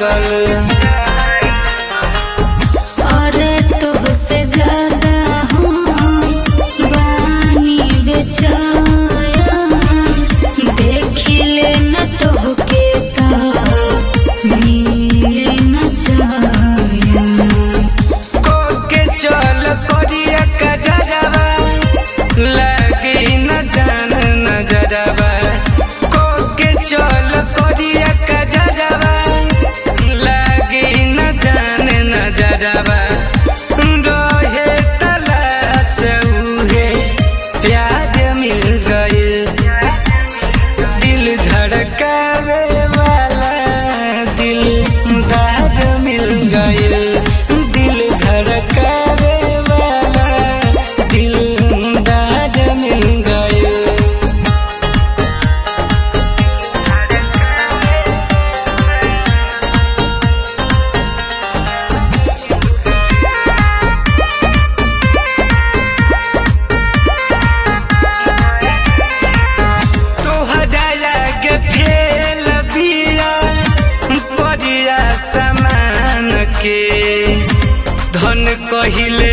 लागल। अरे तुझसे ज्यादा हम बानी बेचैन, देखिले न तोहके ता मिले न चैन। कोके चल करिया कजरवा लगी न जान नजरवा। कोके चल करिया कजरवा लगी न जान नजरवा। रहे तलाश उहे प्यार मिल गइल, दिल धड़कावे वाला दिलदार मिल गइल। दिल धड़कावे वाला दिलदार मिल गइल। तोहरा लागे फेल बिया परिया समान के, धन कहिले